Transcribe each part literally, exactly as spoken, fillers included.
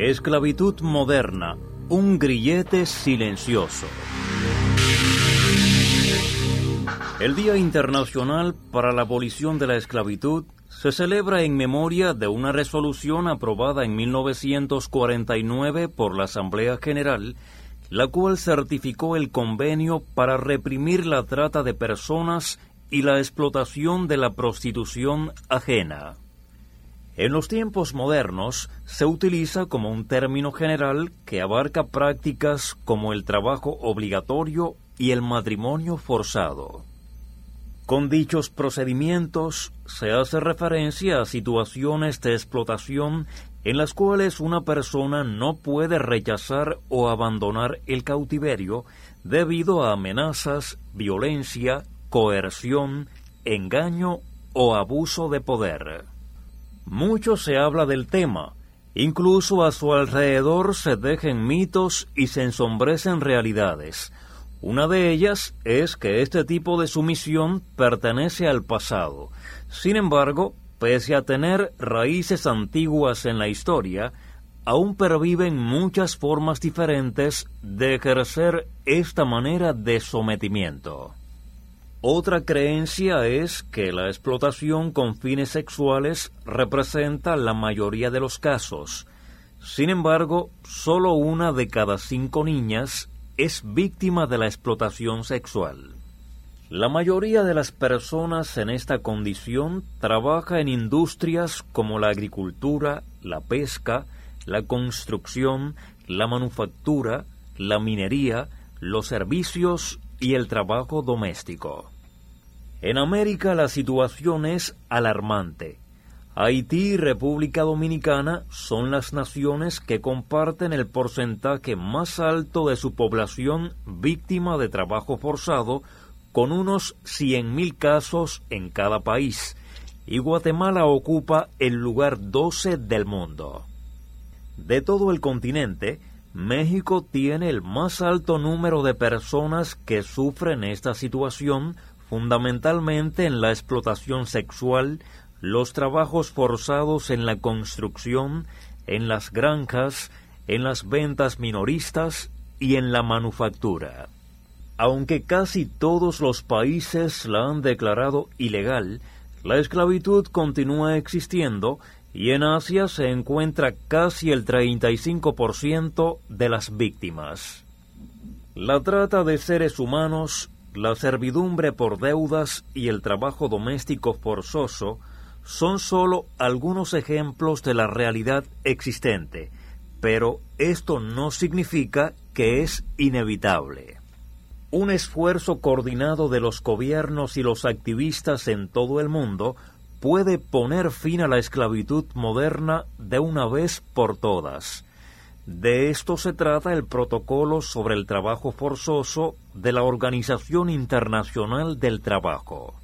Esclavitud moderna, un grillete silencioso. El Día Internacional para la Abolición de la Esclavitud se celebra en memoria de una resolución aprobada en mil novecientos cuarenta y nueve por la Asamblea General, la cual certificó el convenio para reprimir la trata de personas y la explotación de la prostitución ajena. En los tiempos modernos se utiliza como un término general que abarca prácticas como el trabajo obligatorio y el matrimonio forzado. Con dichos procedimientos se hace referencia a situaciones de explotación en las cuales una persona no puede rechazar o abandonar el cautiverio debido a amenazas, violencia, coerción, engaño o abuso de poder. Mucho se habla del tema, incluso a su alrededor se dejan mitos y se ensombrecen realidades. Una de ellas es que este tipo de sumisión pertenece al pasado. Sin embargo, pese a tener raíces antiguas en la historia, aún perviven muchas formas diferentes de ejercer esta manera de sometimiento. Otra creencia es que la explotación con fines sexuales representa la mayoría de los casos. Sin embargo, solo una de cada cinco niñas es víctima de la explotación sexual. La mayoría de las personas en esta condición trabaja en industrias como la agricultura, la pesca, la construcción, la manufactura, la minería, los servicios y el trabajo doméstico. En América la situación es alarmante. Haití y República Dominicana son las naciones que comparten el porcentaje más alto de su población víctima de trabajo forzado, con unos cien mil casos en cada país, y Guatemala ocupa el lugar doce del mundo. De todo el continente, México tiene el más alto número de personas que sufren esta situación, fundamentalmente en la explotación sexual, los trabajos forzados en la construcción, en las granjas, en las ventas minoristas y en la manufactura. Aunque casi todos los países la han declarado ilegal, la esclavitud continúa existiendo y en Asia se encuentra casi el treinta y cinco por ciento de las víctimas. La trata de seres humanos, la servidumbre por deudas y el trabajo doméstico forzoso son solo algunos ejemplos de la realidad existente, pero esto no significa que es inevitable. Un esfuerzo coordinado de los gobiernos y los activistas en todo el mundo puede poner fin a la esclavitud moderna de una vez por todas. De esto se trata el Protocolo sobre el Trabajo Forzoso de la Organización Internacional del Trabajo.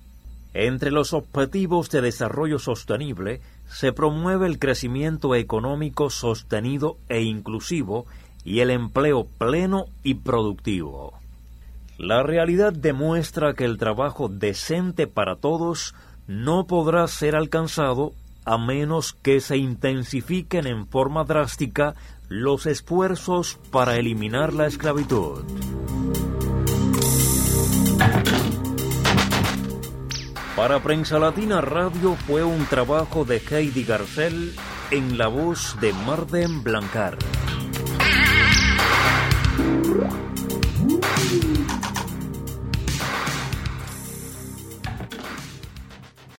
Entre los objetivos de desarrollo sostenible se promueve el crecimiento económico sostenido e inclusivo y el empleo pleno y productivo. La realidad demuestra que el trabajo decente para todos no podrá ser alcanzado a menos que se intensifiquen en forma drástica los esfuerzos para eliminar la esclavitud. Para Prensa Latina Radio fue un trabajo de Heidi Garcel en la voz de Marden Blancar.